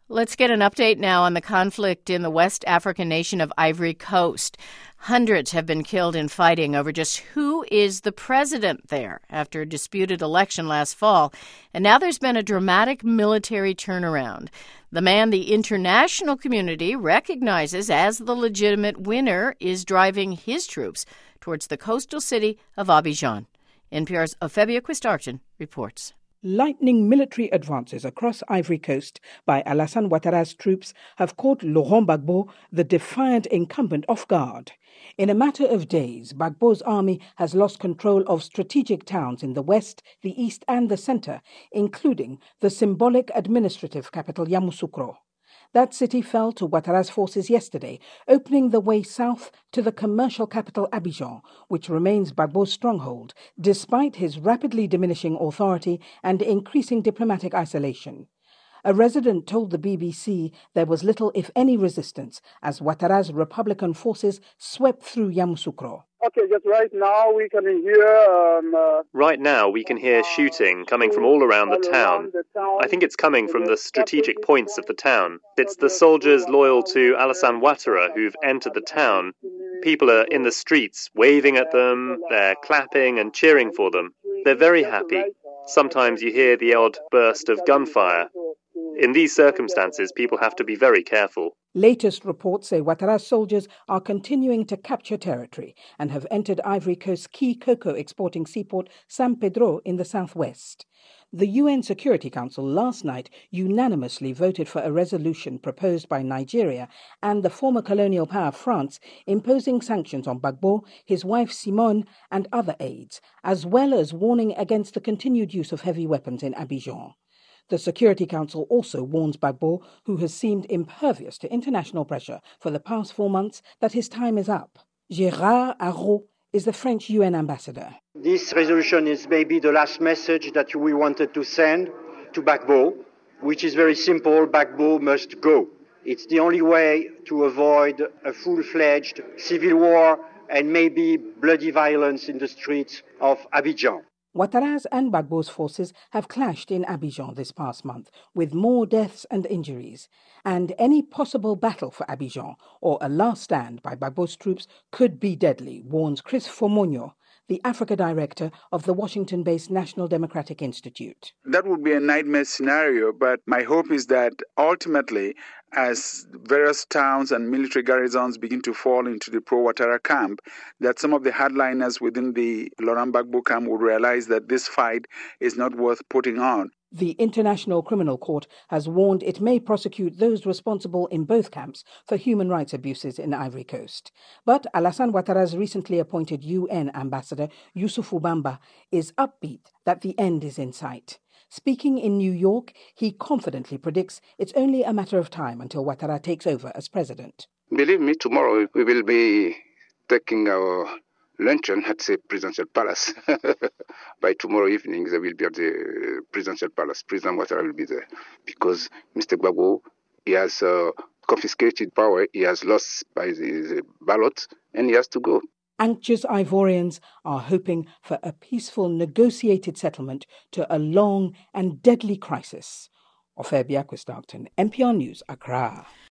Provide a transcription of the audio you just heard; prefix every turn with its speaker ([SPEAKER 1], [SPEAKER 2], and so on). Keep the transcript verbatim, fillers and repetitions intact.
[SPEAKER 1] Let's get an update now on the conflict in the West African nation of Ivory Coast. Hundreds have been killed in fighting over just who is the president there after a disputed election last fall. And now there's been a dramatic military turnaround. The man the international community recognizes as the legitimate winner is driving his troops towards the coastal city of Abidjan. N P R's Ophelia Quistarton reports.
[SPEAKER 2] Lightning military advances across Ivory Coast by Alassane Ouattara's troops have caught Laurent Gbagbo, the defiant incumbent, off guard. In a matter of days, Gbagbo's army has lost control of strategic towns in the west, the east and the center, including the symbolic administrative capital Yamoussoukro. That city fell to Ouattara's forces yesterday, opening the way south to the commercial capital Abidjan, which remains Gbagbo's stronghold, despite his rapidly diminishing authority and increasing diplomatic isolation. A resident told the B B C there was little, if any, resistance as Ouattara's Republican forces swept through Yamoussoukro.
[SPEAKER 3] Okay, just right now we can hear... Um, uh,
[SPEAKER 4] right now we can hear shooting coming from all around the town. I think it's coming from the strategic points of the town. It's the soldiers loyal to Alassane Ouattara who've entered the town. People are in the streets waving at them, they're clapping and cheering for them. They're very happy. Sometimes you hear the odd burst of gunfire. In these circumstances, people have to be very careful.
[SPEAKER 2] Latest reports say Ouattara's soldiers are continuing to capture territory and have entered Ivory Coast's key cocoa exporting seaport San Pedro in the southwest. The U N Security Council last night unanimously voted for a resolution proposed by Nigeria and the former colonial power France imposing sanctions on Gbagbo, his wife Simone and other aides, as well as warning against the continued use of heavy weapons in Abidjan. The Security Council also warns Gbagbo, who has seemed impervious to international pressure for the past four months, that his time is up. Gérard Araud is the French U N ambassador.
[SPEAKER 5] This resolution is maybe the last message that we wanted to send to Gbagbo, which is very simple. Gbagbo must go. It's the only way to avoid a full-fledged civil war and maybe bloody violence in the streets of Abidjan.
[SPEAKER 2] Ouattara's and Gbagbo's forces have clashed in Abidjan this past month, with more deaths and injuries. And any possible battle for Abidjan, or a last stand by Gbagbo's troops, could be deadly, warns Chris Fomonyo, the Africa director of the Washington-based National Democratic Institute.
[SPEAKER 6] That would be a nightmare scenario, but my hope is that ultimately, as various towns and military garrisons begin to fall into the pro-Ouattara camp, that some of the hardliners within the Laurent Gbagbo camp will realize that this fight is not worth putting on.
[SPEAKER 2] The International Criminal Court has warned it may prosecute those responsible in both camps for human rights abuses in Ivory Coast. But Alassane Ouattara's recently appointed U N ambassador, Youssoufou Bamba, is upbeat that the end is in sight. Speaking in New York, he confidently predicts it's only a matter of time until Ouattara takes over as president.
[SPEAKER 7] Believe me, tomorrow we will be taking our luncheon at the presidential palace. By tomorrow evening, they will be at the presidential palace. President Ouattara will be there because Mister Gbagbo, he has uh, confiscated power. He has lost by the, the ballot, and he has to go.
[SPEAKER 2] Anxious Ivorians are hoping for a peaceful, negotiated settlement to a long and deadly crisis. Ophelia Quistarton, N P R News, Accra.